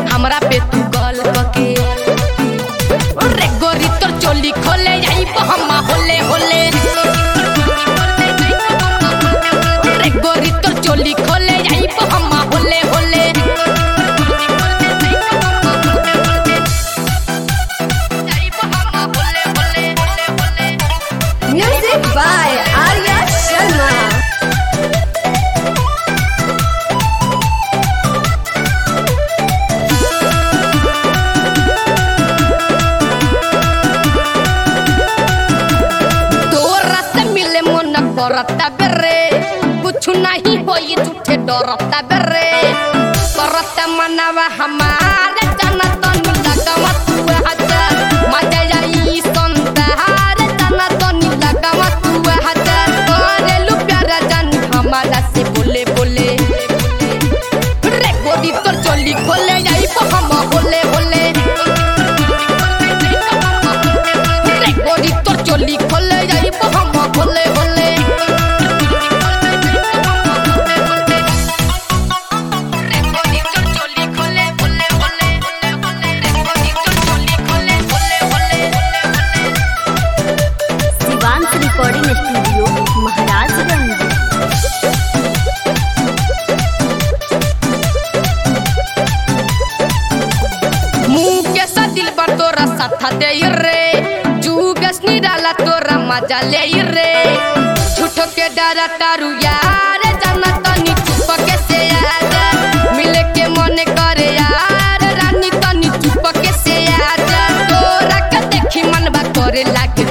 हमरा पे तू गल के रे गोरी तोर चोली खोले जाई हम्मा होले होले रे गोरी तोर चोली खोले जाई हम्मा होले होले Music by Arya Sharma. करता बेरे कुछ नहीं होई झूठे डरता बेरे करता मनवा हमारे जना तन लगवा तू हजार मजा जाई संतार जना तन लगवा तू हजार करे लू प्यारा जान हमारा से बोले बोले रे गोदी तोर चोली खोले जाई हम होले होले रे गोदी तोर चोली खोले जाई हम होले होले रिकॉर्डिंग स्टूडियो महाराजगंज। मुंह के सा दिल पर तोरा साथा दे रे जुगस निराला तोरा मजा ले रे झूठो के डरा तारू यार जाना तनी चुप के से आजा मिले के मन करे यार रानी तनी चुप के से आजा तोरा के देखी मन बा करे लागे